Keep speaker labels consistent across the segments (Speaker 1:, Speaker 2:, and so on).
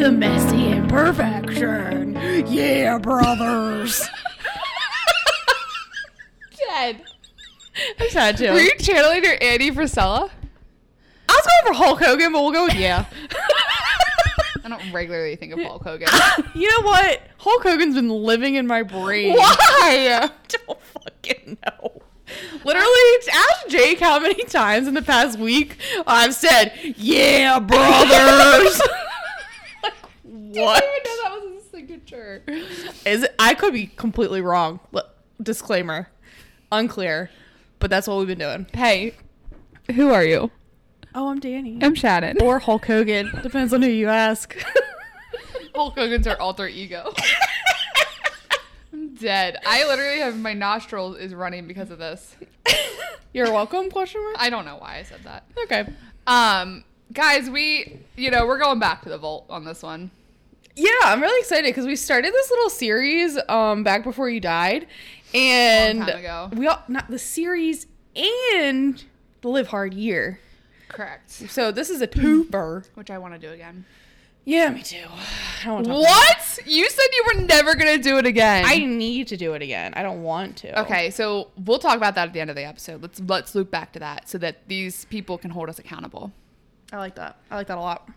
Speaker 1: the messy imperfection. Yeah, brothers.
Speaker 2: Dead.
Speaker 1: I had to.
Speaker 2: Were you channeling your Andy Frisella?
Speaker 1: I was going for Hulk Hogan, but we'll go with yeah.
Speaker 2: I don't regularly think of Hulk Hogan.
Speaker 1: You know what? Hulk Hogan's been living in my brain.
Speaker 2: Why?
Speaker 1: I don't fucking know. Literally, ask Jake how many times in the past week I've said, yeah, brothers. Like, what?
Speaker 2: I didn't even know that was his signature.
Speaker 1: Is it? I could be completely wrong. Disclaimer. Unclear. But that's what we've been doing.
Speaker 2: Hey, who are you?
Speaker 1: Oh, I'm Danny.
Speaker 2: I'm Shannon.
Speaker 1: Or Hulk Hogan. Depends on who you ask.
Speaker 2: Hulk Hogan's our alter ego. I'm dead. I literally have my nostrils is running because of this.
Speaker 1: You're welcome, question mark?
Speaker 2: I don't know why I said that.
Speaker 1: Okay.
Speaker 2: Guys, we're going back to the vault on this one.
Speaker 1: Yeah, I'm really excited because we started this little series back before you died. And
Speaker 2: Long time ago.
Speaker 1: we all not the series and the Live Hard year.
Speaker 2: Correct.
Speaker 1: So this is a twofer.
Speaker 2: Which I want to do again.
Speaker 1: Yeah, me too. I don't want to talk
Speaker 2: What? You said you were never going to do it again.
Speaker 1: I need to do it again. I don't want to.
Speaker 2: Okay, so we'll talk about that at the end of the episode. Let's loop back to that so that these people can hold us accountable.
Speaker 1: I like that. I like that a lot.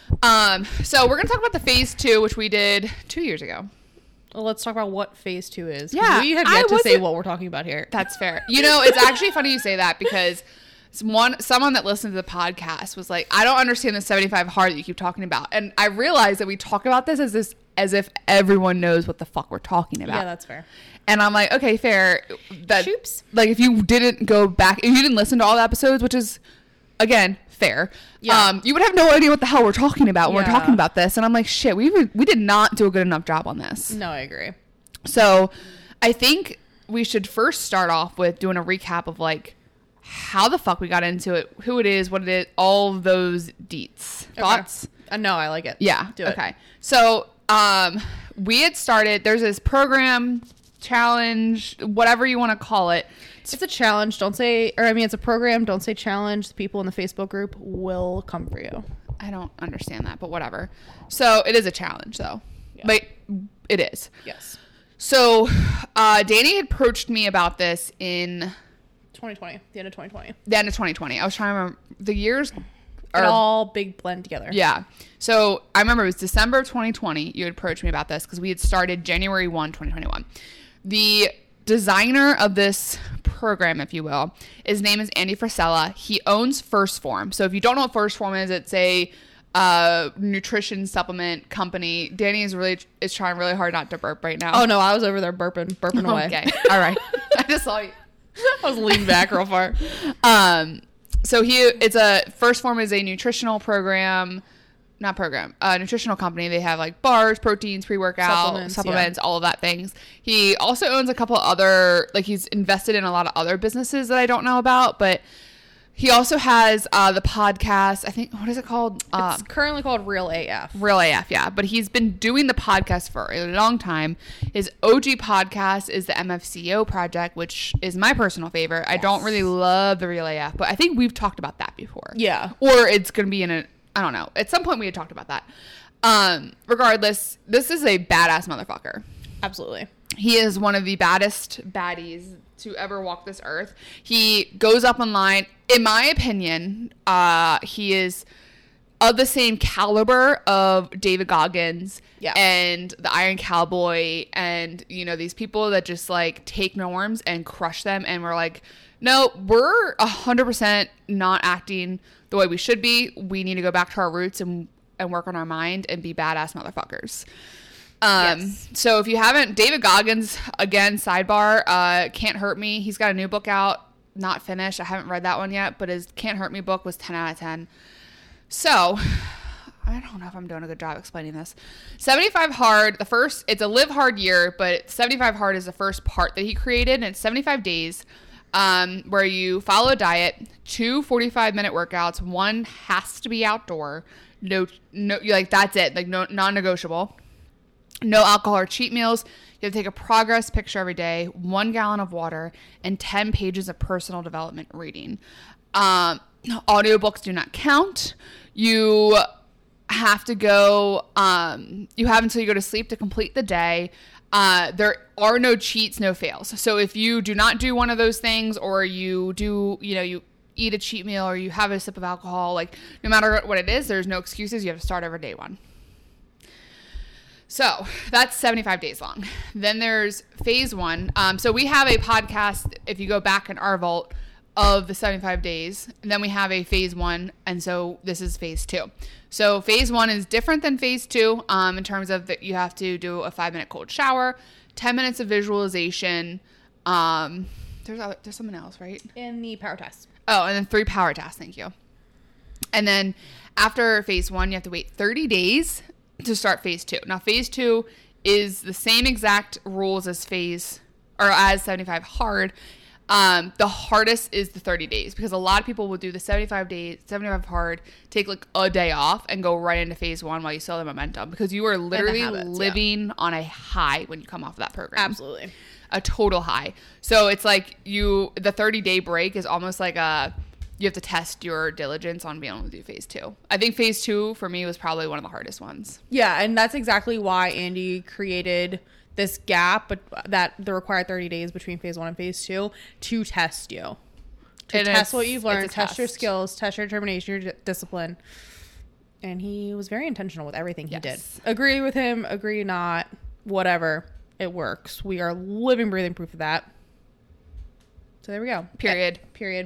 Speaker 2: So we're going to talk about the phase 2, which we did 2 years ago.
Speaker 1: Well, let's talk about what phase 2 is.
Speaker 2: Yeah,
Speaker 1: we have yet to say what we're talking about here.
Speaker 2: That's fair. You know, it's actually funny you say that because someone that listened to the podcast was like, I don't understand the 75 hard that you keep talking about. And I realized that we talk about this as if everyone knows what the fuck we're talking about.
Speaker 1: Yeah, that's fair.
Speaker 2: And I'm like, okay, fair.
Speaker 1: Shoops.
Speaker 2: Like, if you didn't go back, if you didn't listen to all the episodes, which is, again, fair.
Speaker 1: Yeah.
Speaker 2: You would have no idea what the hell we're talking about when we're
Speaker 1: Yeah.
Speaker 2: talking about this. And I'm like, shit, we did not do a good enough job on this.
Speaker 1: No, I agree.
Speaker 2: So I think we should first start off with doing a recap of like how the fuck we got into it, who it is, what it is, all of those deets. Thoughts?
Speaker 1: No, I like it.
Speaker 2: Yeah.
Speaker 1: Do it.
Speaker 2: Okay. So we had started, there's this program, challenge, whatever you want to call it.
Speaker 1: It's a challenge. Don't say, or I mean, it's a program. Don't say challenge. The people in the Facebook group will come for you.
Speaker 2: I don't understand that, but whatever. So it is a challenge though.
Speaker 1: Yeah.
Speaker 2: But it is.
Speaker 1: Yes.
Speaker 2: So Danny had approached me about this in
Speaker 1: 2020, the end of 2020.
Speaker 2: the end of 2020. I was trying to remember the years.
Speaker 1: It all big blend together.
Speaker 2: Yeah. So I remember it was December of 2020. You had approached me about this because we had started January 1, 2021. The designer of this program, if you will, his name is Andy Frisella. He owns First Form. So if you don't know what First Form is, it's a nutrition supplement company. Danny is trying really hard not to burp right now.
Speaker 1: Oh no, I was over there burping away.
Speaker 2: Okay. All right. I just saw you.
Speaker 1: I was leaning back real far.
Speaker 2: So First Form is a nutritional nutritional company. They have like bars, proteins, pre-workout, supplements, all of that things. He also owns a couple other, like he's invested in a lot of other businesses that I don't know about, but he also has the podcast, I think, what is it called?
Speaker 1: It's currently called Real AF.
Speaker 2: Real AF, yeah. But he's been doing the podcast for a long time. His OG podcast is the MFCEO Project, which is my personal favorite. Yes. I don't really love the Real AF, but I think we've talked about that before.
Speaker 1: Yeah.
Speaker 2: Or it's going to be I don't know. At some point we had talked about that. Regardless, this is a badass motherfucker.
Speaker 1: Absolutely.
Speaker 2: He is one of the baddest baddies to ever walk this earth. He goes up online. In my opinion, he is of the same caliber of David Goggins and the Iron Cowboy and, these people that just like take norms and crush them. And we're like, no, we're 100% not acting the way we should be. We need to go back to our roots and work on our mind and be badass motherfuckers. Yes. So if you haven't, David Goggins, again, sidebar, Can't Hurt Me. He's got a new book out, not finished. I haven't read that one yet, but his Can't Hurt Me book was 10 out of 10. So I don't know if I'm doing a good job explaining this. 75 Hard, it's a Live Hard year, but 75 Hard is the first part that he created, and it's 75 days where you follow a diet, 2 45-minute workouts, one has to be outdoor. No, like that's it, like no non-negotiable. No alcohol or cheat meals. You have to take a progress picture every day, 1 gallon of water, and 10 pages of personal development reading. Audiobooks do not count. You have to go, you have until you go to sleep to complete the day. There are no cheats, no fails. So if you do not do one of those things, or you do, you eat a cheat meal, or you have a sip of alcohol, like no matter what it is, there's no excuses. You have to start over day one. So that's 75 days long. Then there's phase 1. So we have a podcast, if you go back in our vault, of the 75 days. And then we have a phase 1. And so this is phase 2. So phase 1 is different than phase 2 in terms of that you have to do a 5-minute cold shower, 10 minutes of visualization. There's something else, right?
Speaker 1: In the power test.
Speaker 2: Oh, and then 3 power tasks. Thank you. And then after phase 1, you have to wait 30 days to start phase 2. Now, phase 2 is the same exact rules as 75 hard. The hardest is the 30 days, because a lot of people will do the 75 hard, take like a day off, and go right into phase 1 while you still have momentum, because you are literally living on a high when you come off of that program.
Speaker 1: Absolutely.
Speaker 2: A total high. So it's like the 30-day break is almost like you have to test your diligence on being able to do phase 2. I think phase 2 for me was probably one of the hardest ones.
Speaker 1: Yeah, and that's exactly why Andy created this gap, but that the required 30 days between phase 1 and phase 2 to test you. To test what you've learned, test your skills, test your determination, your discipline. And he was very intentional with everything he did. Agree with him, agree not, whatever. It works. We are living, breathing proof of that. So there we go.
Speaker 2: Period.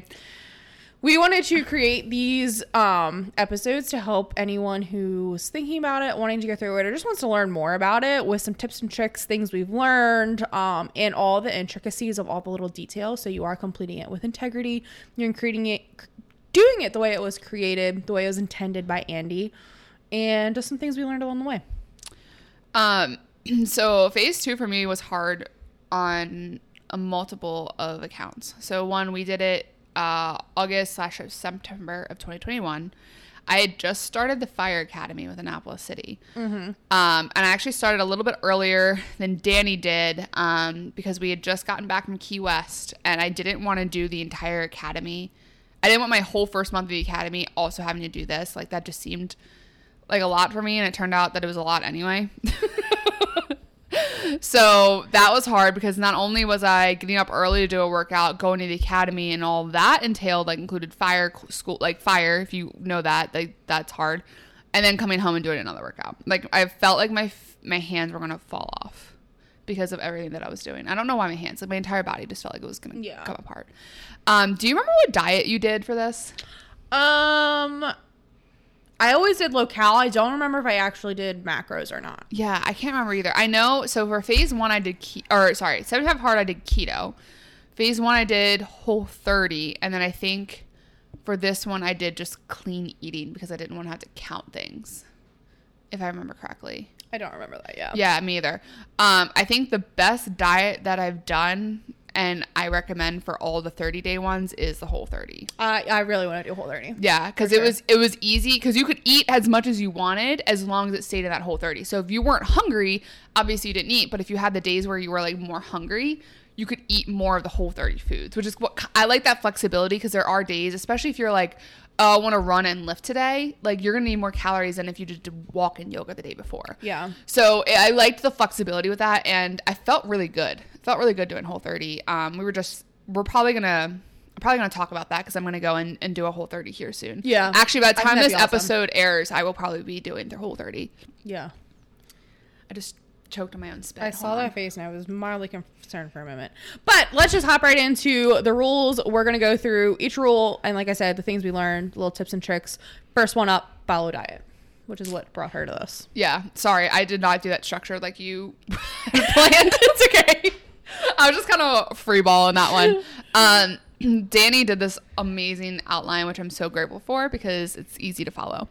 Speaker 1: We wanted to create these episodes to help anyone who's thinking about it, wanting to go through it, or just wants to learn more about it, with some tips and tricks, things we've learned, and all the intricacies of all the little details. So you are completing it with integrity. You're doing it the way it was created, the way it was intended by Andy, and just some things we learned along the way.
Speaker 2: So phase 2 for me was hard on a multiple of accounts. So one, we did it August/September of 2021. I had just started the Fire Academy with Annapolis City. Mm-hmm. And I actually started a little bit earlier than Danny did because we had just gotten back from Key West, and I didn't want to do the entire academy. I didn't want my whole first month of the academy also having to do this. Like, that just seemed like a lot for me, and it turned out that it was a lot anyway. So that was hard, because not only was I getting up early to do a workout, going to the academy, and all that entailed, like, included fire school, like fire, if you know that, that's hard. And then coming home and doing another workout. Like, I felt like my hands were going to fall off because of everything that I was doing. I don't know why my hands, like my entire body just felt like it was going to come apart. Do you remember what diet you did for this?
Speaker 1: I always did low-cal. I don't remember if I actually did macros or not.
Speaker 2: Yeah, I can't remember either. I know, so for phase 1, I did 75 hard, I did keto. Phase 1, I did Whole30. And then I think for this one, I did just clean eating because I didn't want to have to count things, if I remember correctly.
Speaker 1: I don't remember that, yeah.
Speaker 2: Yeah, me either. I think the best diet that I've done, and I recommend for all the 30-day ones, is the Whole30.
Speaker 1: I really want to do Whole30.
Speaker 2: Yeah, because it was easy, because you could eat as much as you wanted as long as it stayed in that Whole30. So if you weren't hungry, obviously you didn't eat. But if you had the days where you were like more hungry, you could eat more of the Whole30 foods, which is what I like, that flexibility, because there are days, especially if you're like, oh, I want to run and lift today, like, you're going to need more calories than if you just did walk and yoga the day before.
Speaker 1: Yeah.
Speaker 2: So I liked the flexibility with that, and I felt really good. Doing Whole30. We're probably going to talk about that, because I'm going to go and do a Whole30 here soon.
Speaker 1: Yeah.
Speaker 2: Actually, by the time this episode airs, I will probably be doing the Whole30.
Speaker 1: Yeah.
Speaker 2: I just choked on my own spit.
Speaker 1: I saw that face and I was mildly concerned for a moment. But let's just hop right into the rules. We're going to go through each rule, and like I said, the things we learned, little tips and tricks. First one up, follow diet, which is what brought her to this.
Speaker 2: Yeah. Sorry, I did not do that structure like you had planned. It's okay. I was just kind of free ball in that one. Danny did this amazing outline, which I'm so grateful for, because it's easy to follow.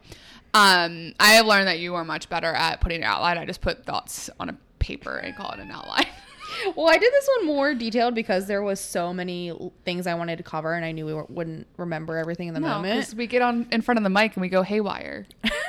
Speaker 2: I have learned that you are much better at putting an outline. I just put thoughts on a paper and call it an outline.
Speaker 1: Well, I did this one more detailed because there was so many things I wanted to cover, and I knew we wouldn't remember everything in the moment.
Speaker 2: Because we get in front of the mic and we go haywire.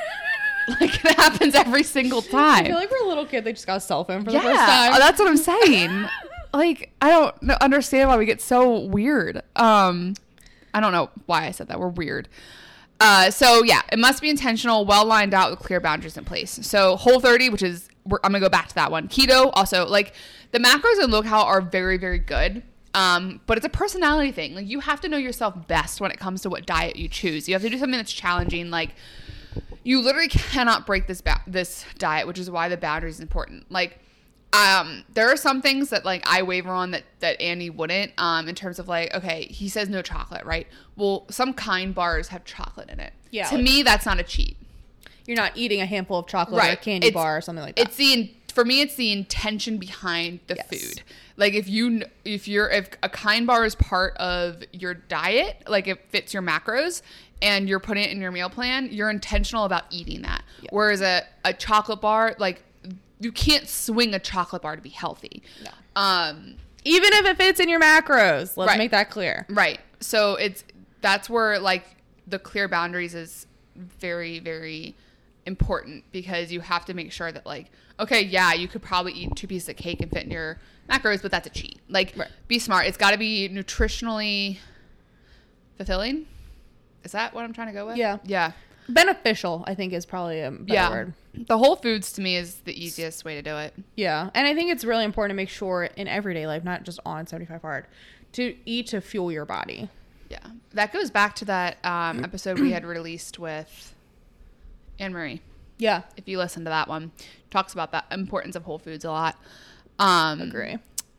Speaker 2: Like, it happens every single time.
Speaker 1: I feel like we're a little kid that just got a cell phone for the first time.
Speaker 2: Oh, that's what I'm saying. Like, I don't understand why we get so weird. I don't know why I said that. We're weird. So yeah, it must be intentional, well lined out with clear boundaries in place. So Whole30, which is, I'm gonna go back to that one. Keto, also, like, the macros in low-cal are very, very good. But it's a personality thing. Like, you have to know yourself best when it comes to what diet you choose. You have to do something that's challenging. Like, you literally cannot break this diet, which is why the boundary is important. Like, there are some things that, like, I waver on that Andy wouldn't, in terms of, like, okay, he says no chocolate, right? Well, some kind bars have chocolate in it. Yeah. To me, that's not a cheat.
Speaker 1: You're not eating a handful of chocolate or a candy bar or something like that.
Speaker 2: For me, it's the intention behind the food. Like, if a kind bar is part of your diet, like it fits your macros and you're putting it in your meal plan, you're intentional about eating that. Yeah. Whereas a chocolate bar, like, you can't swing a chocolate bar to be healthy. No.
Speaker 1: Even if it fits in your macros. Let's make that clear.
Speaker 2: Right. So that's where, like, the clear boundaries is very, very important, because you have to make sure that, like, okay, yeah, you could probably eat 2 pieces of cake and fit in your macros, but that's a cheat. Like, be smart. It's got to be nutritionally fulfilling. Is that what I'm trying to go with?
Speaker 1: Yeah.
Speaker 2: Yeah.
Speaker 1: Beneficial, I think, is probably a better word.
Speaker 2: The Whole Foods, to me, is the easiest way to do it.
Speaker 1: Yeah. And I think it's really important to make sure in everyday life, not just on 75 Hard, to eat to fuel your body.
Speaker 2: Yeah. That goes back to that episode we had released with Anne-Marie.
Speaker 1: Yeah.
Speaker 2: If you listen to that one, talks about that importance of Whole Foods a lot.
Speaker 1: Agree.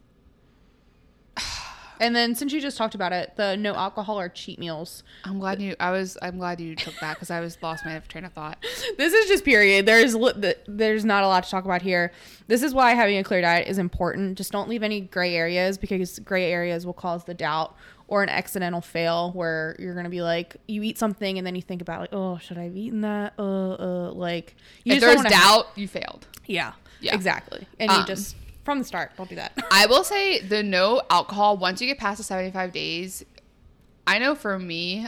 Speaker 1: And then, since you just talked about it, the no alcohol or cheat meals.
Speaker 2: I'm glad you took that, because I lost my train of thought.
Speaker 1: This is just period. There's not a lot to talk about here. This is why having a clear diet is important. Just don't leave any gray areas, because gray areas will cause the doubt or an accidental fail, where you're going to be like, you eat something and then you think about, like, oh, should I have eaten that? Like,
Speaker 2: if there's doubt, you failed.
Speaker 1: Yeah, exactly. And you just, from the start, don't do that.
Speaker 2: I will say the no alcohol, once you get past the 75 days, I know for me,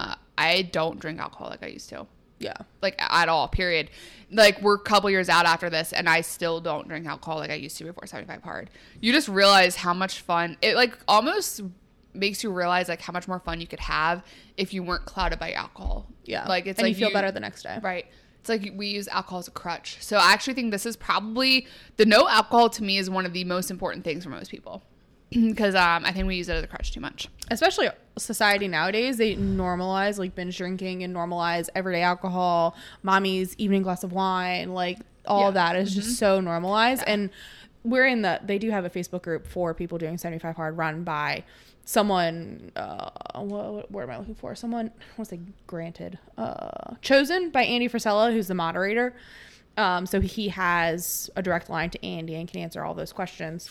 Speaker 2: I don't drink alcohol like I used to.
Speaker 1: Yeah. Like,
Speaker 2: at all, period. Like, we're a couple years out after this, and I still don't drink alcohol like I used to before 75 Hard. You just realize how much fun, it, like, almost makes you realize, like, how much more fun you could have if you weren't clouded by alcohol.
Speaker 1: Yeah.
Speaker 2: Like, it's
Speaker 1: and
Speaker 2: like
Speaker 1: you feel better the next day.
Speaker 2: Right. It's like we use alcohol as a crutch. So I actually think this is probably, the no alcohol to me is one of the most important things for most people, because I think we use it as a crutch too much.
Speaker 1: Especially society nowadays, they normalize, like, binge drinking and normalize everyday alcohol, mommy's evening glass of wine, like, all of that is just so normalized. Yeah. And they do have a Facebook group for people doing 75 Hard, run by someone, what word am I looking for? Someone, I want to say Granted, chosen by Andy Frisella, who's the moderator. So he has a direct line to Andy and can answer all those questions.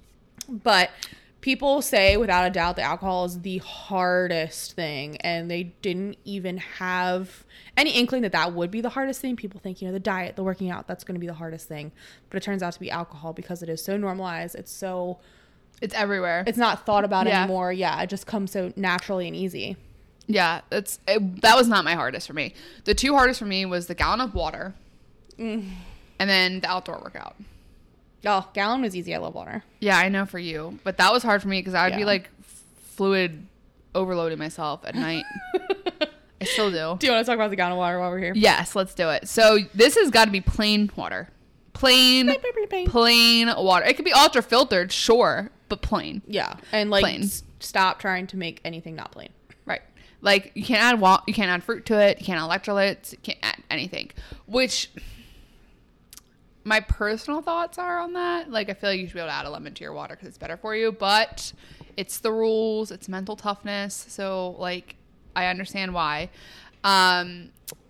Speaker 1: But people say without a doubt that alcohol is the hardest thing, and they didn't even have any inkling that would be the hardest thing. People think, the diet, the working out, that's going to be the hardest thing. But it turns out to be alcohol, because it is so normalized. It's
Speaker 2: everywhere.
Speaker 1: It's not thought about anymore. Yeah, it just comes so naturally and easy.
Speaker 2: Yeah, that was not my hardest for me. The 2 hardest for me was the gallon of water and then the outdoor workout.
Speaker 1: Oh, gallon was easy. I love water.
Speaker 2: Yeah, I know for you. But that was hard for me, because I would be, like, fluid overloading myself at night. I still do.
Speaker 1: Do you want to talk about the gallon of water while we're here?
Speaker 2: Yes, let's do it. So this has got to be plain water. Plain water. It could be ultra filtered, sure, but plain.
Speaker 1: Yeah, and, like, plain. Stop trying to make anything not plain.
Speaker 2: Right. Like, you can't add fruit to it. You can't add electrolytes. You can't add anything. Which, my personal thoughts are on that. Like, I feel like you should be able to add a lemon to your water because it's better for you. But it's the rules. It's mental toughness. So, like, I understand why. And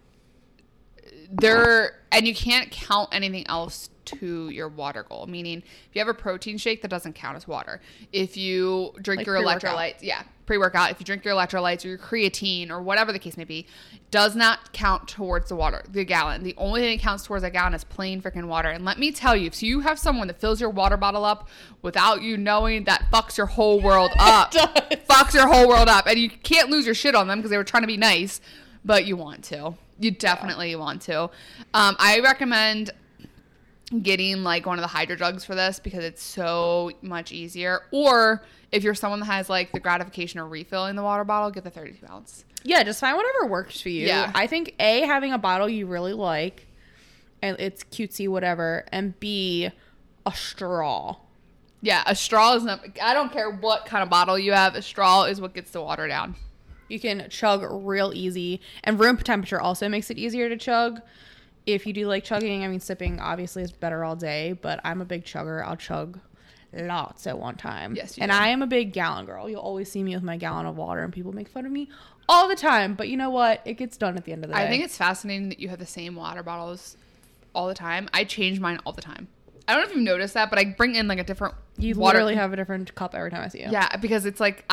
Speaker 2: you can't count anything else to your water goal. Meaning, if you have a protein shake, that doesn't count as water. If you drink, like, your electrolytes, pre-workout, if you drink your electrolytes or your creatine or whatever the case may be, does not count towards the gallon. The only thing that counts towards a gallon is plain freaking water. And let me tell you, if you have someone that fills your water bottle up without you knowing, that fucks your whole world up. Fucks your whole world up. And you can't lose your shit on them because they were trying to be nice, but you want to. You definitely want to. I recommend getting like one of the Hydro Jugs for this because it's so much easier. Or if you're someone that has like the gratification of refilling the water bottle, get the 32 ounce.
Speaker 1: Yeah, just find whatever works for you.
Speaker 2: Yeah.
Speaker 1: I think A, having a bottle you really like, and it's cutesy, whatever, and B, a straw.
Speaker 2: Yeah, a straw is not, I don't care what kind of bottle you have, a straw is what gets the water down.
Speaker 1: You can chug real easy, and room temperature also makes it easier to chug. If you do like chugging, I mean, sipping obviously is better all day, but I'm a big chugger. I'll chug lots at one time.
Speaker 2: Yes, you
Speaker 1: and
Speaker 2: do.
Speaker 1: I am a big gallon girl. You'll always see me with my gallon of water, and people make fun of me all the time. But you know what? It gets done at the end of the day.
Speaker 2: I think it's fascinating that you have the same water bottles all the time. I change mine all the time. I don't know if you've noticed that, but I bring in like a different
Speaker 1: You
Speaker 2: water.
Speaker 1: literally have a different cup every time I see you.
Speaker 2: Yeah, because it's like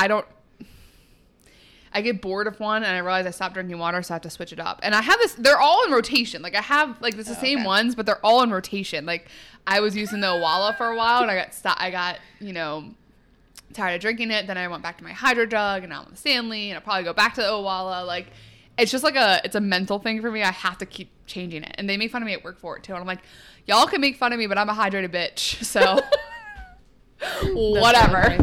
Speaker 2: I get bored of one and I realize I stopped drinking water, so I have to switch it up. And I have this, they're all in rotation. Like I have like it's the same ones, but they're all in rotation. Like I was using the Owala for a while and I got, you know, tired of drinking it. Then I went back to my Hydro Jug and now I'm on the Stanley and I'll probably go back to the Owala. Like it's just like it's a mental thing for me. I have to keep changing it. And they make fun of me at work for it too. And I'm like, y'all can make fun of me, but I'm a hydrated bitch. So whatever.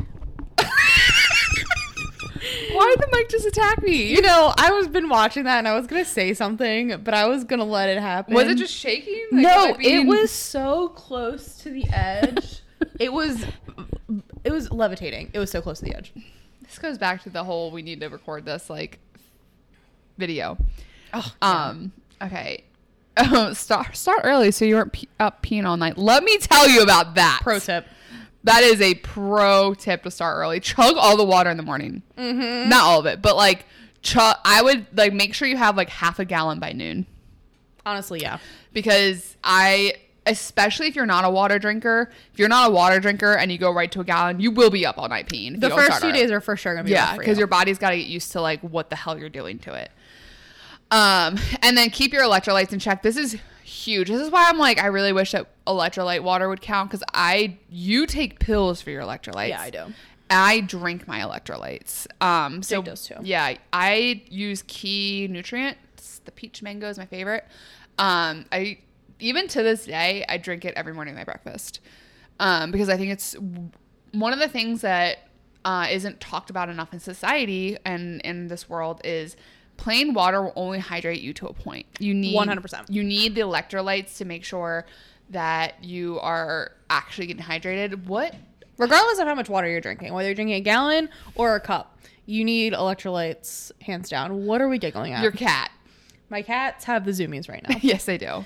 Speaker 2: Why did the mic just attack me?
Speaker 1: You know, I was been watching that and I was gonna say something, but I was gonna let it happen.
Speaker 2: Was it just shaking? Like,
Speaker 1: No, it was so close to the edge. it was levitating. It was so close to the edge.
Speaker 2: This goes back to the whole we need to record this like video.
Speaker 1: Oh,
Speaker 2: Okay. Start early so you weren't up peeing all night. Let me tell you about that.
Speaker 1: pro tip.
Speaker 2: That is a pro tip to start early. Chug all the water in the morning. Mm-hmm. Not all of it, but like I would like make sure you have like half a gallon by noon.
Speaker 1: Honestly, yeah.
Speaker 2: Because especially if you're not a water drinker, and you go right to a gallon, you will be up all night peeing.
Speaker 1: The first 2 days are for sure gonna be rough for
Speaker 2: because
Speaker 1: you.
Speaker 2: your body's got to get used to like what the hell you're doing to it. And then keep your electrolytes in check. This is huge. This is why I'm like, I really wish that electrolyte water would count because you take pills for your electrolytes.
Speaker 1: Yeah, I do.
Speaker 2: I drink my electrolytes. So
Speaker 1: Jake does too.
Speaker 2: Yeah, I use Key Nutrients. The peach mango is my favorite. I even to this day I drink it every morning at my breakfast because I think it's one of the things that isn't talked about enough in society and in this world is plain water will only hydrate you to a point. You need
Speaker 1: 100%.
Speaker 2: You need the electrolytes to make sure that you are actually getting hydrated.
Speaker 1: Regardless of how much water you're drinking, whether you're drinking a gallon or a cup, you need electrolytes, hands down. What are we giggling at?
Speaker 2: Your cat.
Speaker 1: My cats have the zoomies right now.
Speaker 2: Yes, they do.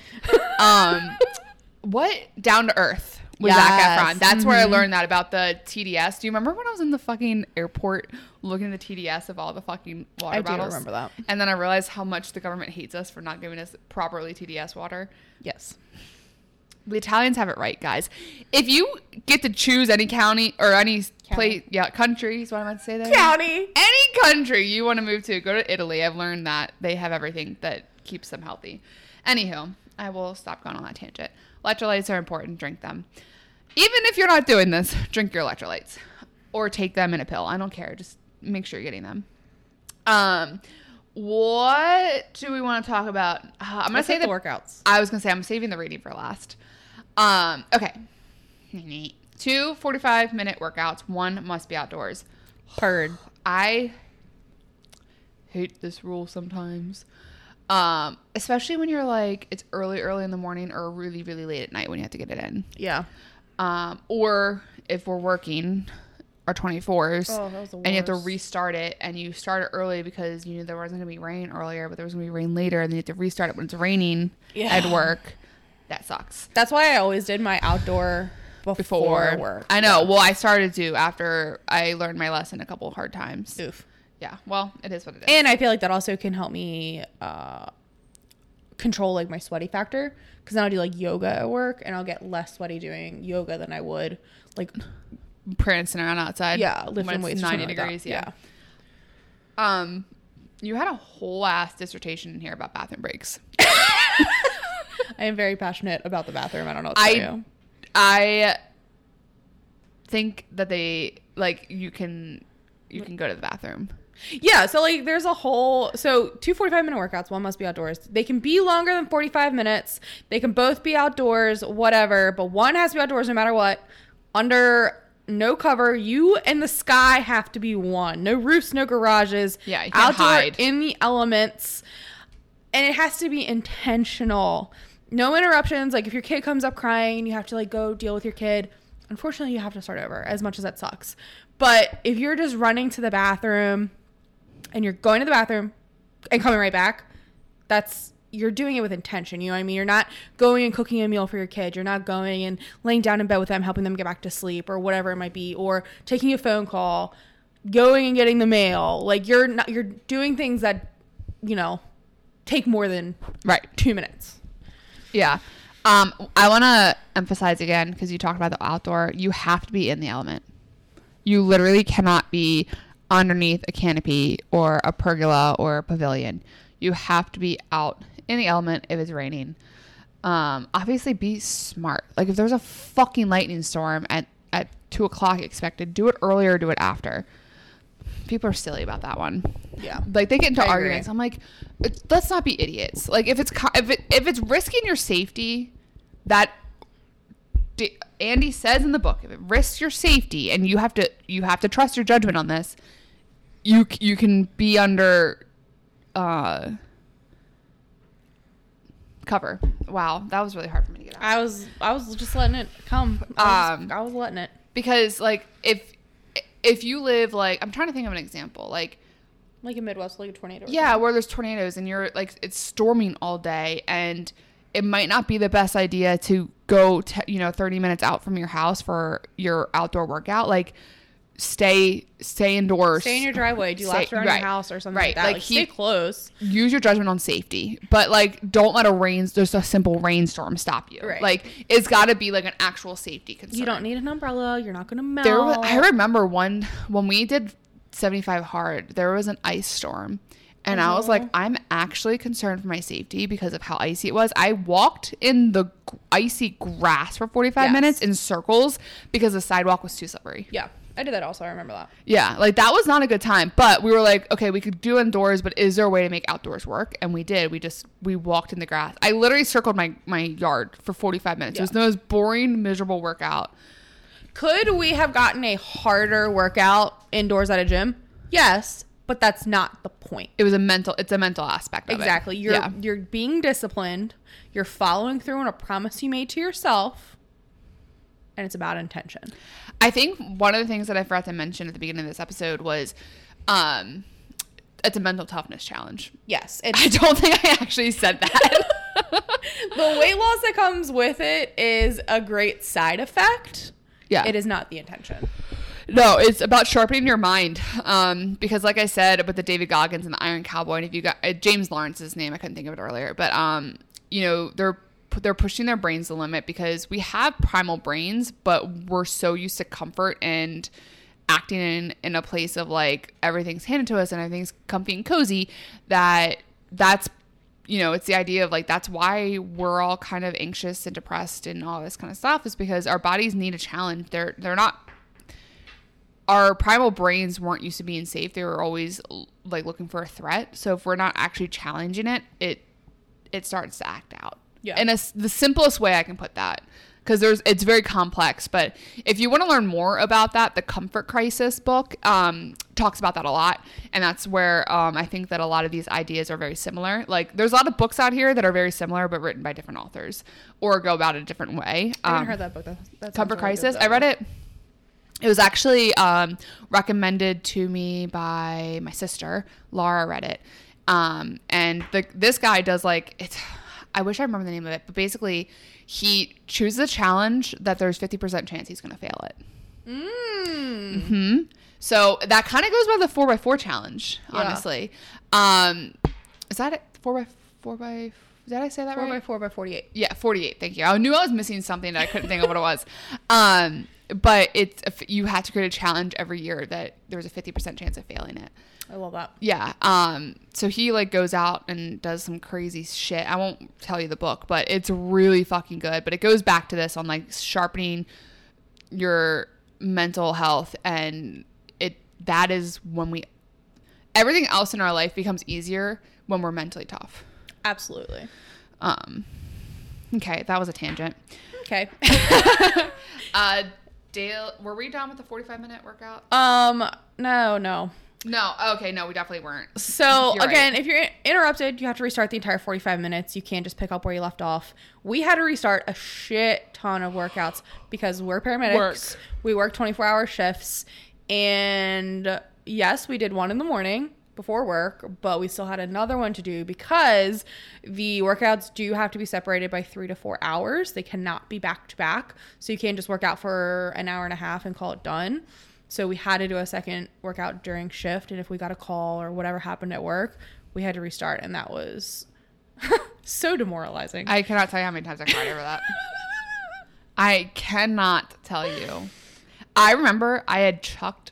Speaker 2: What Down to Earth with Zac Efron? That's where I learned that about the TDS. Do you remember when I was in the fucking airport looking at the TDS of all the fucking water bottles?
Speaker 1: I do remember that.
Speaker 2: And then I realized how much the government hates us for not giving us properly TDS water.
Speaker 1: Yes.
Speaker 2: The Italians have it right, guys. If you get to choose any county or any place, country is what I meant to say there.
Speaker 1: County.
Speaker 2: Any country you want to move to, go to Italy. I've learned that they have everything that keeps them healthy. Anywho, I will stop going on that tangent. Electrolytes are important. Drink them. Even if you're not doing this, drink your electrolytes or take them in a pill. I don't care. Just make sure you're getting them. What do we want to talk about? I'm going to say
Speaker 1: the workouts.
Speaker 2: I was going to say I'm saving the reading for last. Okay. 2 45-minute workouts. 1 must be outdoors.
Speaker 1: Purred.
Speaker 2: I hate this rule sometimes. Especially when you're like, it's early in the morning or really, really late at night when you have to get it in.
Speaker 1: Yeah.
Speaker 2: Or if we're working our 24s
Speaker 1: that was the
Speaker 2: and you have to
Speaker 1: worst.
Speaker 2: restart it and you start it early because you knew there wasn't going to be rain earlier, but there was going to be rain later and then you have to restart it when it's raining at work. That sucks.
Speaker 1: That's why I always did my outdoor before work.
Speaker 2: I know. Well, I started to after I learned my lesson a couple of hard times.
Speaker 1: Oof.
Speaker 2: Yeah. Well, it is what it is.
Speaker 1: And I feel like that also can help me control like my sweaty factor because then I'll do like yoga at work and I'll get less sweaty doing yoga than I would like
Speaker 2: prancing around outside.
Speaker 1: Yeah,
Speaker 2: when
Speaker 1: lifting
Speaker 2: it's
Speaker 1: weights.
Speaker 2: 90
Speaker 1: like
Speaker 2: degrees.
Speaker 1: that.
Speaker 2: Yeah. You had a whole ass dissertation in here about bathroom breaks.
Speaker 1: I am very passionate about the bathroom. I don't know what to tell you.
Speaker 2: I think that they like you can go to the bathroom.
Speaker 1: Yeah, so like there's a whole, so 2 45-minute workouts, one must be outdoors. They can be longer than 45 minutes. They can both be outdoors, whatever, but one has to be outdoors no matter what. Under no cover, you and the sky have to be one. No roofs, no garages.
Speaker 2: Yeah, you can't
Speaker 1: outdoor
Speaker 2: hide.
Speaker 1: in the elements. And it has to be intentional. No interruptions. Like if your kid comes up crying, you have to like go deal with your kid. Unfortunately, you have to start over, as much as that sucks. But if you're just running to the bathroom and you're going to the bathroom and coming right back, you're doing it with intention. You know what I mean? You're not going and cooking a meal for your kid. You're not going and laying down in bed with them, helping them get back to sleep or whatever it might be, or taking a phone call, going and getting the mail. Like you're doing things that, you know, take more than 2 minutes.
Speaker 2: Yeah. I want to emphasize again, because you talked about the outdoor, you have to be in the element. You literally cannot be underneath a canopy or a pergola or a pavilion. You have to be out in the element if it's raining. Obviously be smart. Like if there's a fucking lightning storm at 2 o'clock expected, do it earlier or do it after. People are silly about that one.
Speaker 1: Yeah.
Speaker 2: Like they get into
Speaker 1: I
Speaker 2: arguments.
Speaker 1: agree.
Speaker 2: I'm like, let's not be idiots. Like if it's risking your safety, that Andy says in the book, if it risks your safety and you have to trust your judgment on this, you can be under cover. Wow, that was really hard for me to get out.
Speaker 1: I was just letting it come. I was letting it.
Speaker 2: Because like if you live like, I'm trying to think of an example, like
Speaker 1: in Midwest, like a tornado.
Speaker 2: Yeah, where there's tornadoes and you're like, it's storming all day and it might not be the best idea to go 30 minutes out from your house for your outdoor workout. Like stay indoors.
Speaker 1: Stay in your driveway. Do laps around your house or something like that. Like stay close.
Speaker 2: Use your judgment on safety, but like don't let just a simple rainstorm stop you.
Speaker 1: Right.
Speaker 2: Like it's got to be like an actual safety concern.
Speaker 1: You don't need an umbrella. You're not going to melt.
Speaker 2: I remember when we did 75 hard, there was an ice storm. And I was like, I'm actually concerned for my safety because of how icy it was. I walked in the icy grass for 45 minutes in circles because the sidewalk was too slippery.
Speaker 1: Yeah, I did that also. I remember that.
Speaker 2: Yeah, like that was not a good time. But we were like, okay, we could do indoors, but is there a way to make outdoors work? And we did. We walked in the grass. I literally circled my yard for 45 minutes. Yeah. It was the most boring, miserable workout.
Speaker 1: Could we have gotten a harder workout indoors at a gym? Yes. But that's not the point.
Speaker 2: It's a mental aspect of it.
Speaker 1: Exactly. You're being disciplined. You're following through on a promise you made to yourself. And it's about intention.
Speaker 2: I think one of the things that I forgot to mention at the beginning of this episode was it's a mental toughness challenge.
Speaker 1: Yes.
Speaker 2: I don't think I actually said that.
Speaker 1: The weight loss that comes with it is a great side effect.
Speaker 2: Yeah.
Speaker 1: It is not the intention.
Speaker 2: No, it's about sharpening your mind. Because like I said, with the David Goggins and the Iron Cowboy, and if you got James Lawrence's name, I couldn't think of it earlier, but they're pushing their brains to the limit because we have primal brains, but we're so used to comfort and acting in a place of like everything's handed to us and everything's comfy and cozy that's it's the idea of like that's why we're all kind of anxious and depressed and all this kind of stuff is because our bodies need a challenge. They're not. Our primal brains weren't used to being safe. They were always like looking for a threat. So if we're not actually challenging it, it starts to act out.
Speaker 1: Yeah.
Speaker 2: And the simplest way I can put that, because it's very complex. But if you want to learn more about that, the Comfort Crisis book talks about that a lot. And that's where I think that a lot of these ideas are very similar. Like there's a lot of books out here that are very similar, but written by different authors or go about it a different way.
Speaker 1: I haven't heard that book. That
Speaker 2: Comfort
Speaker 1: really
Speaker 2: Crisis.
Speaker 1: good,
Speaker 2: I read it. It was actually recommended to me by my sister. Laura read it. And this guy does I wish I remember the name of it, but basically he chooses a challenge that there's 50% chance he's going to fail it. Mm-hmm. So that kind of goes by the 4x4 challenge, honestly. Is that it? 4x4 did I say that right?
Speaker 1: 4x4 by 48.
Speaker 2: Yeah, 48. Thank you. I knew I was missing something that I couldn't think of what it was. But you have to create a challenge every year that there's a 50% chance of failing it.
Speaker 1: I love that.
Speaker 2: Yeah. So he goes out and does some crazy shit. I won't tell you the book, but it's really fucking good. But it goes back to this on sharpening your mental health, and that is when everything else in our life becomes easier when we're mentally tough.
Speaker 1: Absolutely.
Speaker 2: Okay, that was a tangent.
Speaker 1: Okay.
Speaker 2: Dale, were we done with the 45-minute workout?
Speaker 1: No.
Speaker 2: No. Okay, no, we definitely weren't.
Speaker 1: So
Speaker 2: You're
Speaker 1: again,
Speaker 2: right.
Speaker 1: if you're interrupted, you have to restart the entire 45 minutes. You can't just pick up where you left off. We had to restart a shit ton of workouts because we're paramedics. We work 24-hour shifts. And yes, we did one in the morning before work, but we still had another one to do because the workouts do have to be separated by 3 to 4 hours. They cannot be back to back. So you can't just work out for an hour and a half and call it done. So we had to do a second workout during shift. And if we got a call or whatever happened at work, we had to restart. And that was so demoralizing.
Speaker 2: I cannot tell you how many times I cried over that. I cannot tell you. I remember I had chugged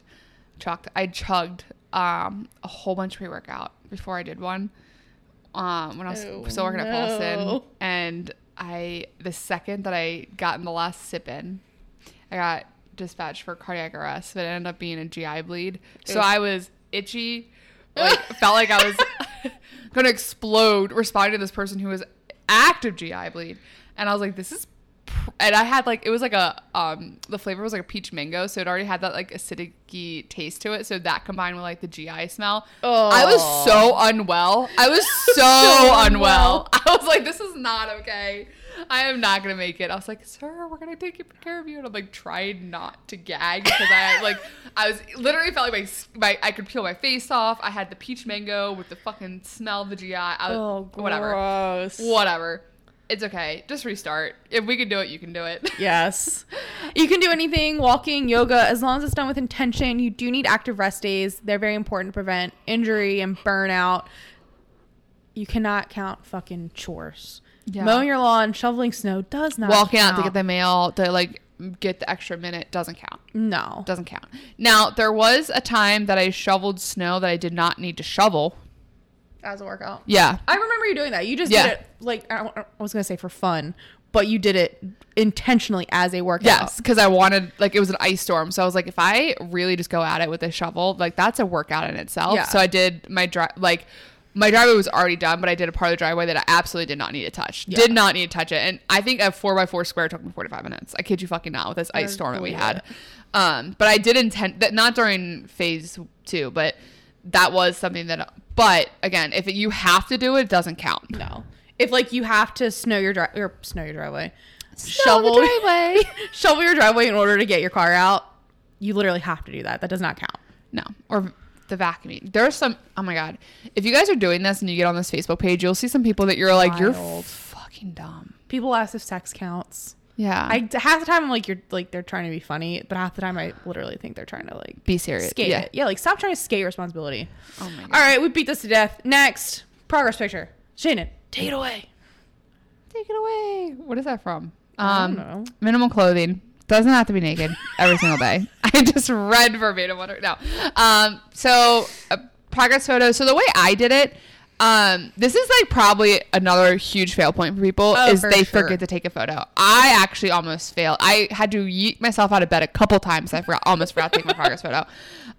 Speaker 2: a whole bunch of pre-workout before I did one when I was still working at Paulson. And the second that I got in the last sip in, I got dispatched for cardiac arrest, but it ended up being a GI bleed. So I was itchy, like felt like I was gonna explode responding to this person who was active GI bleed. And I was like, this is and I had like, it was like a the flavor was like a peach mango, so it already had that like acidic-y taste to it. So that combined with like the GI smell, I was so unwell. I was so unwell. I was like, this is not okay. I am not gonna make it. I was like, sir, we're gonna take care of you. And I'm like, trying not to gag because I was literally felt like my I could peel my face off. I had the peach mango with the fucking smell of the GI. Whatever. It's okay. Just restart. If we can do it, you can do it.
Speaker 1: Yes. You can do anything, walking, yoga, as long as it's done with intention. You do need active rest days. They're very important to prevent injury and burnout. You cannot count fucking chores. Yeah. Mowing your lawn, shoveling snow does not
Speaker 2: Walking
Speaker 1: count.
Speaker 2: out to get the mail, to like get the extra minute doesn't count.
Speaker 1: No.
Speaker 2: Doesn't count. Now, there was a time that I shoveled snow that I did not need to shovel.
Speaker 1: As a workout.
Speaker 2: Yeah.
Speaker 1: I remember you doing that. You just did it, like, I was going to say for fun, but you did it intentionally as a workout.
Speaker 2: Yes, because I wanted, like, it was an ice storm. So I was like, if I really just go at it with a shovel, like, that's a workout in itself. Yeah. So I did my driveway was already done, but I did a part of the driveway that I absolutely did not need to touch. Yeah. Did not need to touch it. And I think a 4x4 square took me 45 minutes. I kid you fucking not, with this ice storm that we had. But I did intend that, not during phase 2, but that was something that, but again, if you have to do it, it doesn't count.
Speaker 1: No. If like you have to shovel your driveway, shovel your driveway in order to get your car out, you literally have to do that. That does not count.
Speaker 2: No. Or the vacuuming. There's some, oh my God. If you guys are doing this and you get on this Facebook page, you'll see some people that you're like, Wild. You're fucking dumb.
Speaker 1: People ask if sex counts.
Speaker 2: Yeah.
Speaker 1: Half the time I'm like, they're trying to be funny, but half the time I literally think they're trying to like
Speaker 2: be serious.
Speaker 1: Skate it. Yeah, like stop trying to skate responsibility.
Speaker 2: Oh my God.
Speaker 1: All right, we beat this to death. Next, progress picture. Shannon, take it away.
Speaker 2: Take it away. What is that from?
Speaker 1: I don't know.
Speaker 2: Minimal clothing. Doesn't have to be naked every single day. I just read verbatim what. No. So progress photo. So the way I did it, this is like probably another huge fail point for people is they forget to take a photo. I actually almost failed. I had to yeet myself out of bed a couple times. I almost forgot to take my progress photo.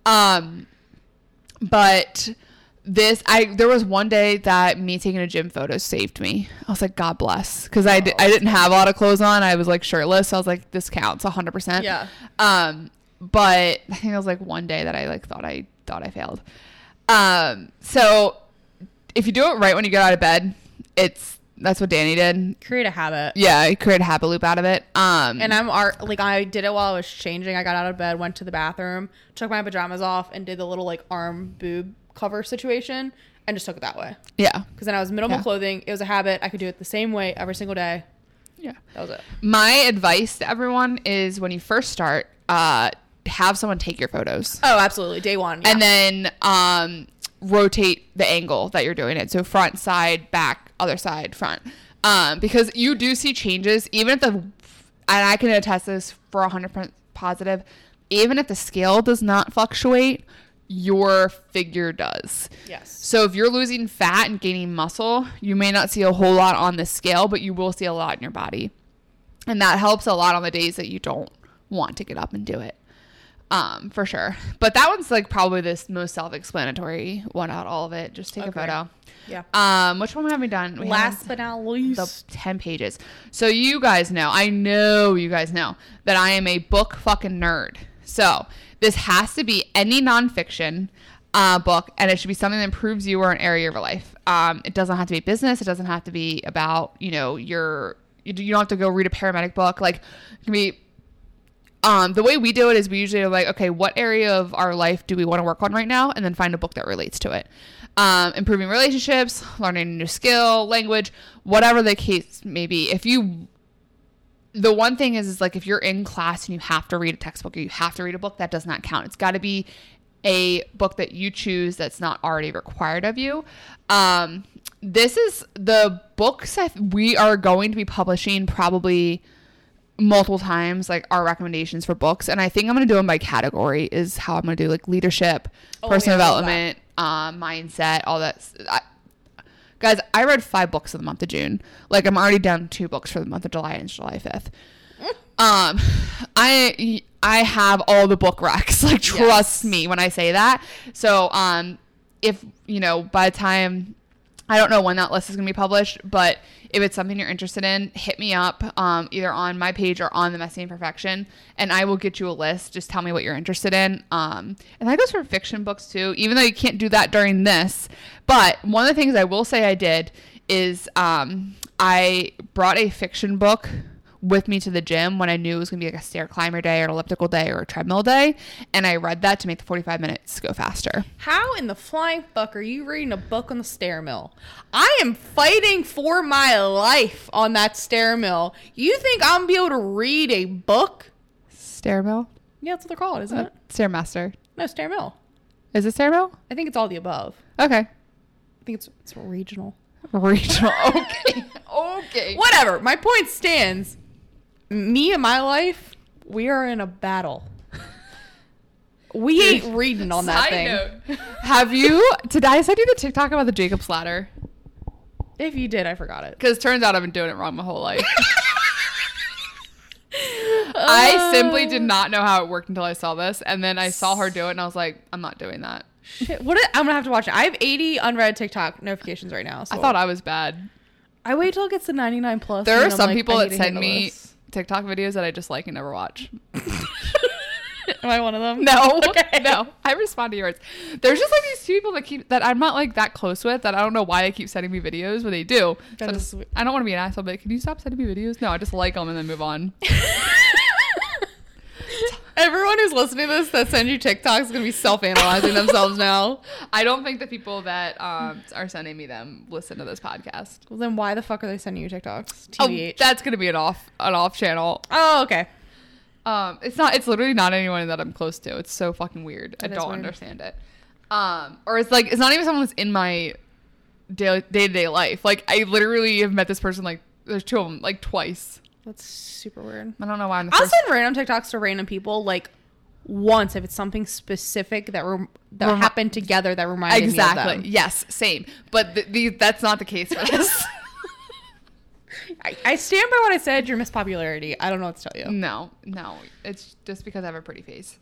Speaker 2: But there was one day that me taking a gym photo saved me. I was like, God bless. Because I didn't have a lot of clothes on. I was like shirtless. So I was like, this counts 100%.
Speaker 1: Yeah.
Speaker 2: But I think it was like one day that I like thought I failed. So if you do it right when you get out of bed, that's what Danny did.
Speaker 1: Create a habit.
Speaker 2: Yeah, create a habit loop out of it.
Speaker 1: And I did it while I was changing. I got out of bed, went to the bathroom, took my pajamas off, and did the little like arm boob cover situation, and just took it that way. Yeah. Because then I was minimal clothing. It was a habit. I could do it the same way every single day. Yeah. That was it.
Speaker 2: My advice to everyone is when you first start, have someone take your photos.
Speaker 1: Oh, absolutely. Day one. Yeah.
Speaker 2: And then rotate the angle that you're doing it. So front, side, back, other side, front. Because you do see changes, even if and I can attest this for 100% positive, even if the scale does not fluctuate, your figure does.
Speaker 1: Yes.
Speaker 2: So if you're losing fat and gaining muscle, you may not see a whole lot on the scale, but you will see a lot in your body. And that helps a lot on the days that you don't want to get up and do it. For sure. But that one's like probably this most self-explanatory one out of all of it. Just take a photo.
Speaker 1: Yeah.
Speaker 2: Which one have we done?
Speaker 1: Last but not least,
Speaker 2: the 10 pages. So you guys know, I know you guys know that I am a book fucking nerd. So this has to be any nonfiction book, and it should be something that improves you or an area of your life. It doesn't have to be business. It doesn't have to be about, you don't have to go read a paramedic book. Like, it can be, the way we do it is we usually are like, okay, what area of our life do we want to work on right now? And then find a book that relates to it. Improving relationships, learning a new skill, language, whatever the case may be. The one thing is like, if you're in class and you have to read a textbook or you have to read a book, that does not count. It's got to be a book that you choose that's not already required of you. This is the books we are going to be publishing probably multiple times, like our recommendations for books. And I think I'm going to do them by category is how I'm going to do, like leadership, personal development, mindset, all that. Guys, I read 5 books in the month of June. Like, I'm already down 2 books for the month of July, and it's July 5th. I have all the book recs. Like, trust me when I say that. So, if, by the time, I don't know when that list is going to be published, but if it's something you're interested in, hit me up, either on my page or on the Messy Imperfection, and I will get you a list. Just tell me what you're interested in. And that goes for fiction books too, even though you can't do that during this. But one of the things I will say I did is, I brought a fiction book with me to the gym when I knew it was going to be like a stair climber day or an elliptical day or a treadmill day. And I read that to make the 45 minutes go faster.
Speaker 1: How in the flying fuck are you reading a book on the stair mill? I am fighting for my life on that stair mill. You think I'm going to be able to read a book?
Speaker 2: Stair mill?
Speaker 1: Yeah, that's what they're called, isn't it?
Speaker 2: Stairmaster.
Speaker 1: No, stair mill.
Speaker 2: Is it stair mill?
Speaker 1: I think it's all the above.
Speaker 2: Okay.
Speaker 1: I think it's regional.
Speaker 2: Regional. Okay.
Speaker 1: Whatever. My point stands. Me and my life, we are in a battle. We ain't reading on that thing.
Speaker 2: Note, did I send you the TikTok about the Jacob's ladder?
Speaker 1: If you did, I forgot it.
Speaker 2: Because it turns out I've been doing it wrong my whole life. I simply did not know how it worked until I saw this. And then I saw her do it and I was like, I'm not doing that.
Speaker 1: Shit, I'm going to have to watch it. I have 80 unread TikTok notifications right now. So
Speaker 2: I thought I was bad.
Speaker 1: I wait till it gets to 99 plus.
Speaker 2: There are some people that send me TikTok videos that I just like and never watch.
Speaker 1: Am I one of them?
Speaker 2: No.
Speaker 1: Okay.
Speaker 2: No. I respond to yours. There's just like these 2 people that I'm not like that close with, that I don't know why they keep sending me videos, but they do. So I don't want to be an asshole, but can you stop sending me videos? No, I just like them and then move on.
Speaker 1: Everyone who's listening to this that sends you TikToks is going to be self-analyzing themselves now.
Speaker 2: I don't think the people that are sending me them listen to this podcast.
Speaker 1: Well, then why the fuck are they sending you TikToks?
Speaker 2: TBH. Oh, that's going to be an off channel.
Speaker 1: Oh, okay.
Speaker 2: It's literally not anyone that I'm close to. It's so fucking weird. I don't understand it. Or it's like, it's not even someone that's in my day-to-day life. Like, I literally have met this person, like, there's 2 of them, like, twice.
Speaker 1: That's super weird.
Speaker 2: I don't know why
Speaker 1: I'll send random TikToks to random people, like, once if it's something specific that happened together that reminded me of them.
Speaker 2: Exactly. Yes, same. But that's not the case for this.
Speaker 1: I stand by what I said. Your Miss Popularity. I don't know what to tell you.
Speaker 2: No. It's just because I have a pretty face.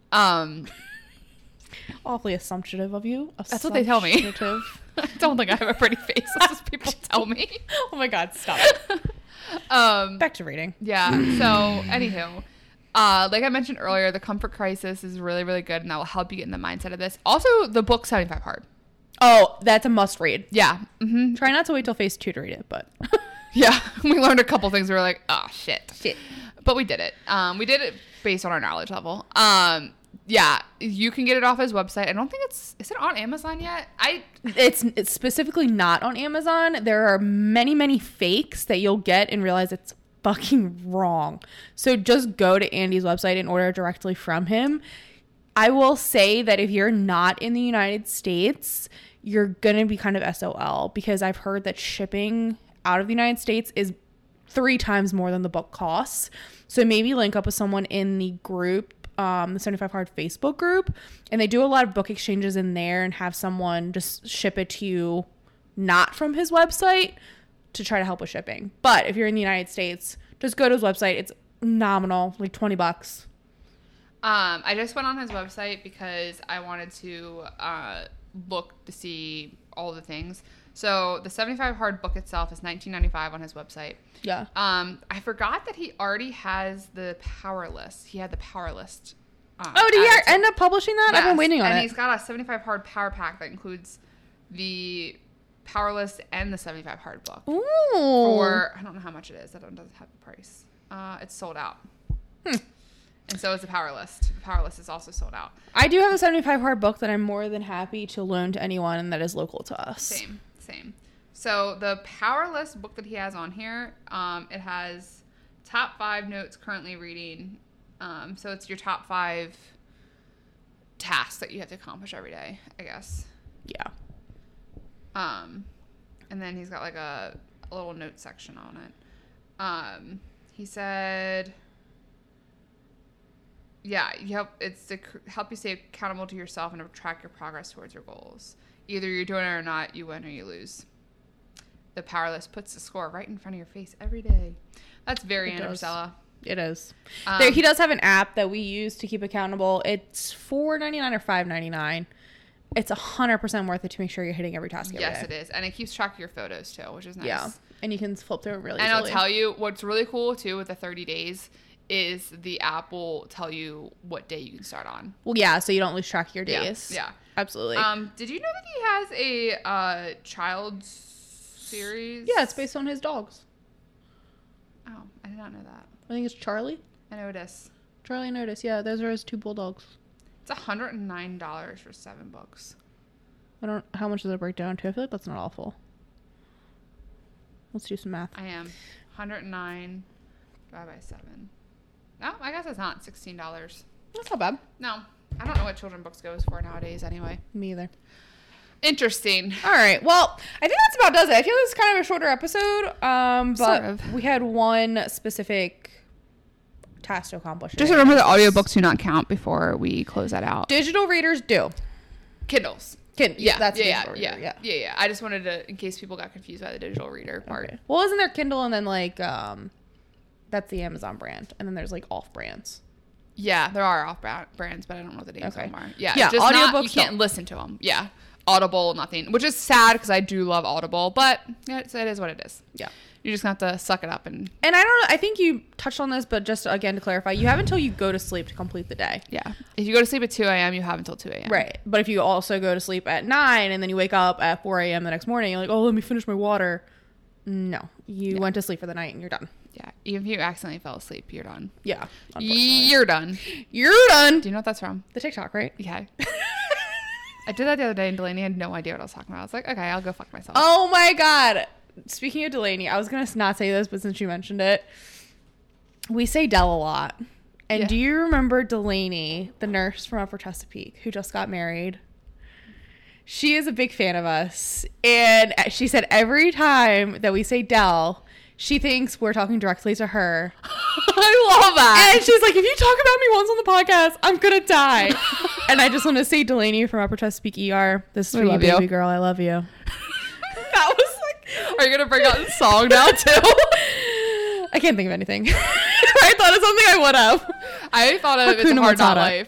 Speaker 1: Awfully assumptive of you.
Speaker 2: That's what they tell me. I don't think I have a pretty face. That's what people tell me.
Speaker 1: Oh my God, stop it. Back to reading.
Speaker 2: Yeah. So, anywho, like I mentioned earlier, the Comfort Crisis is really, really good, and that will help you get in the mindset of this. Also, the book 75 Hard.
Speaker 1: Oh, that's a must read.
Speaker 2: Yeah. Mm-hmm.
Speaker 1: Try not to wait till phase 2 to read it, but
Speaker 2: yeah, we learned a couple things. We were like, oh shit, but we did it. We did it based on our knowledge level. Yeah, you can get it off his website. I don't think is it on Amazon yet?
Speaker 1: It's specifically not on Amazon. There are many fakes that you'll get and realize it's fucking wrong. So just go to Andy's website and order directly from him. I will say that if you're not in the United States, you're going to be kind of SOL, because I've heard that shipping out of the United States is 3 times more than the book costs. So maybe link up with someone in the group, the 75 Hard Facebook group, and they do a lot of book exchanges in there and have someone just ship it to you not from his website to try to help with shipping. But if you're in the United States, just go to his website. It's nominal, like $20.
Speaker 2: I just went on his website because I wanted to look to see all the things. So the 75 hard book itself is $19.95 on his website.
Speaker 1: Yeah.
Speaker 2: I forgot that he already has the Power List. He had the Power List.
Speaker 1: Oh, did he end up publishing that?
Speaker 2: Yes.
Speaker 1: I've been waiting on it.
Speaker 2: And he's got a 75 hard power pack that includes the Power List and the 75 hard book.
Speaker 1: Ooh.
Speaker 2: For, I don't know how much it is. That doesn't have a price. It's sold out. And so is the Power List. The Power List is also sold out.
Speaker 1: I do have a 75 hard book that I'm more than happy to loan to anyone that is local to us.
Speaker 2: Same. So the Power List book that he has on here, it has top 5 notes currently reading. So it's your top 5 tasks that you have to accomplish every day, I guess.
Speaker 1: Yeah.
Speaker 2: And then he's got like a little note section on it. He said, yeah, it's to help you stay accountable to yourself and to track your progress towards your goals. Either you're doing it or not, you win or you lose. The Power List puts the score right in front of your face every day. That's very Interstellar.
Speaker 1: It is. He does have an app that we use to keep accountable. It's $4.99 or $5.99. It's 100% worth it to make sure you're hitting every task every day.
Speaker 2: Yes, it is. And it keeps track of your photos, too, which is nice.
Speaker 1: Yeah. And you can flip through it really
Speaker 2: easily.
Speaker 1: easily.
Speaker 2: And I'll tell you, what's really cool, too, with the 30 days is the app will tell you what day you can start on.
Speaker 1: Well, yeah, so you don't lose track of your days.
Speaker 2: Yeah.
Speaker 1: Absolutely.
Speaker 2: Did you know that he has a child series?
Speaker 1: Yeah, it's based on his dogs.
Speaker 2: Oh, I did not know that.
Speaker 1: I think it's Charlie.
Speaker 2: And Otis.
Speaker 1: Charlie and Otis, yeah. Those are his 2 bulldogs.
Speaker 2: It's $109 for 7 books.
Speaker 1: How much does it break down to? I feel like that's not awful. Let's do some math.
Speaker 2: I am. 109 divided by 7. No, I guess it's not $16.
Speaker 1: That's not bad.
Speaker 2: No. I don't know what children's books goes for nowadays anyway.
Speaker 1: Me either.
Speaker 2: Interesting.
Speaker 1: All right. Well, I think that's about does it. I feel it's kind of a shorter episode. But
Speaker 2: sort of.
Speaker 1: We had one specific task to accomplish.
Speaker 2: Just remember the audiobooks do not count before we close that out.
Speaker 1: Digital readers do.
Speaker 2: Kindles.
Speaker 1: Yeah, that's
Speaker 2: yeah. I just wanted to, in case people got confused by the digital reader part.
Speaker 1: Okay. Well, isn't there Kindle and then like that's the Amazon brand, and then there's like off brands.
Speaker 2: Yeah, there are off brands, but I don't know what the names of them are. Yeah,
Speaker 1: yeah.
Speaker 2: Just
Speaker 1: Audiobooks
Speaker 2: you can't listen to them. Yeah, Audible, nothing, which is sad because I do love Audible, but it is what it is.
Speaker 1: Yeah.
Speaker 2: You just have to suck it up and
Speaker 1: I don't know. I think you touched on this, but just again to clarify, you have until you go to sleep to complete the day.
Speaker 2: Yeah. If you go to sleep at 2 a.m., you have until 2 a.m.
Speaker 1: Right. But if you also go to sleep at 9 and then you wake up at 4 a.m. the next morning, you're like, oh, let me finish my water. No, you went to sleep for the night and you're done.
Speaker 2: Yeah. Even if you accidentally fell asleep, you're done.
Speaker 1: Yeah.
Speaker 2: You're done.
Speaker 1: You're done.
Speaker 2: Do you know what that's from?
Speaker 1: The TikTok, right?
Speaker 2: Yeah. I did that the other day and Delaney had no idea what I was talking about. I was like, okay, I'll go fuck myself.
Speaker 1: Oh my God. Speaking of Delaney, I was going to not say this, but since you mentioned it, we say Del a lot. And do you remember Delaney, the nurse from Upper Chesapeake, who just got married? She is a big fan of us. And she said every time that we say Del, she thinks we're talking directly to her.
Speaker 2: I love that.
Speaker 1: And she's like, if you talk about me once on the podcast, I'm going to die. And I just want to say, Delaney from Upper Chesapeake ER, this is for you, baby girl. I love you.
Speaker 2: That was like, are you going to bring out the song now too?
Speaker 1: I can't think of anything. I thought of something I would have.
Speaker 2: I thought of It's a Hard Not Life.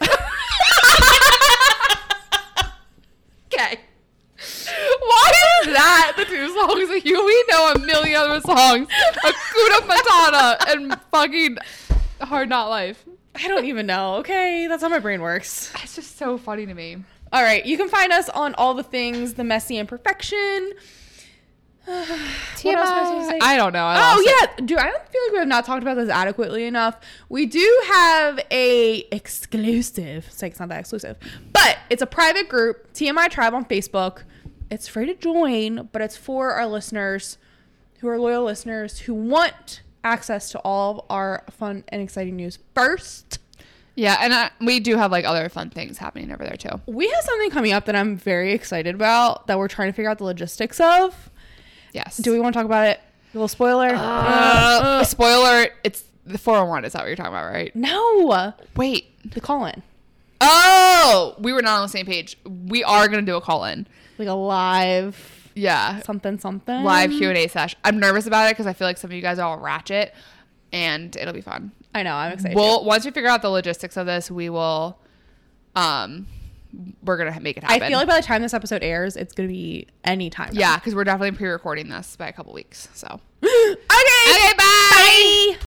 Speaker 2: Okay. Why is that the 2 songs that we know a million other songs? Hakuna Matata and fucking Hard Not Life.
Speaker 1: I don't even know. Okay, that's how my brain works.
Speaker 2: It's just so funny to me.
Speaker 1: All right, you can find us on all the things, the messy imperfection. What else am I supposed to say?
Speaker 2: I don't know.
Speaker 1: Dude, I don't feel like we have not talked about this adequately enough. We do have a exclusive. It's like it's not that exclusive, but it's a private group, TMI Tribe on Facebook. It's free to join, but it's for our listeners who are loyal listeners who want access to all of our fun and exciting news first.
Speaker 2: Yeah, and we do have like other fun things happening over there too.
Speaker 1: We have something coming up that I'm very excited about that we're trying to figure out the logistics of. Do we want to talk about it? A little spoiler?
Speaker 2: Spoiler, it's the 401. Is that what you're talking about, right?
Speaker 1: No.
Speaker 2: Wait.
Speaker 1: The call-in.
Speaker 2: Oh! We were not on the same page. We are going to do a call-in.
Speaker 1: Like a live...
Speaker 2: Yeah.
Speaker 1: Something.
Speaker 2: Live Q&A session. I'm nervous about it because I feel like some of you guys are all ratchet, and it'll be fun.
Speaker 1: I know. I'm excited.
Speaker 2: Once we figure out the logistics of this, we will. We're gonna make it happen.
Speaker 1: I feel like by the time this episode airs, it's gonna be any time.
Speaker 2: Yeah, because we're definitely pre-recording this by a couple weeks. So
Speaker 1: Okay.
Speaker 2: Okay. Bye.
Speaker 1: Bye.